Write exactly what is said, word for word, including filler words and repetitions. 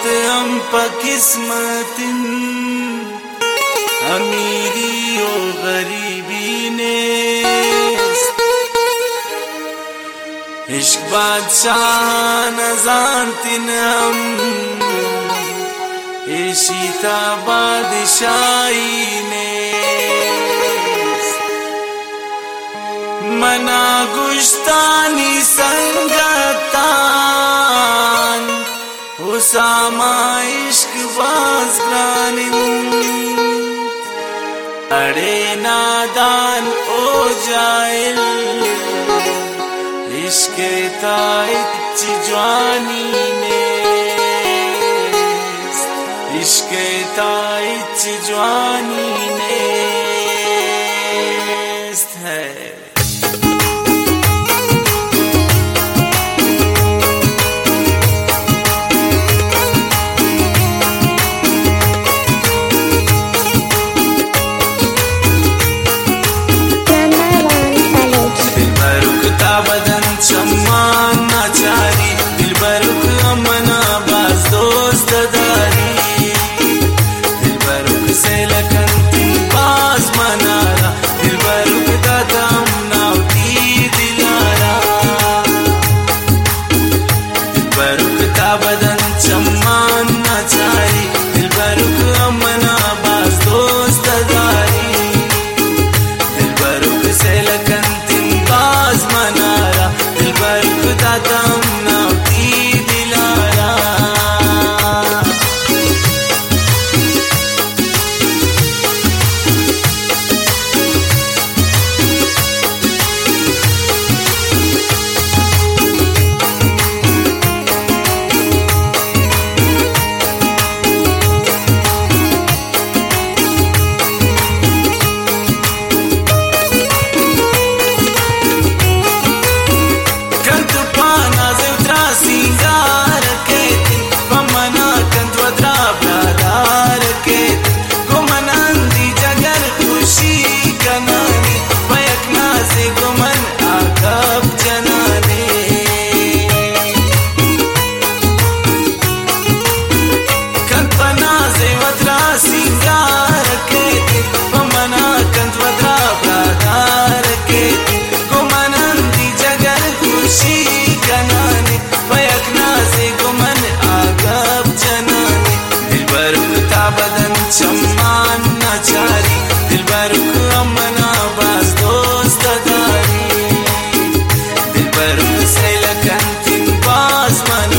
هم په قسمت امیری و غریبی نیست عشق بادشاہ نزان تنم عشیتا بادشاہی نیست منا گشتانی سنگتان اسامہ عشق باز گرانند اڑے نادان او جائل عشق تا اچ جوانی نیست عشق تا اچ جوانی نیست ہے सम्मान नाचारी दिलबरुक अमना बाज दोस्त दारी दिलबरुक से लखनती बाज मनारा दिलबरुक दादम नावती दिलारा दिलबरुक ताबदन सम्मान नाचारी दिलबरुक अमना बाज दोस्त दारी दिलबरुक से लखनती बाज मनारा दिलबरुक दादम नावती दिलारा सम्मान नाचारी दिलबरुक अमना बाज दोस्त दारी दिलबरुक से लखनती बाज मना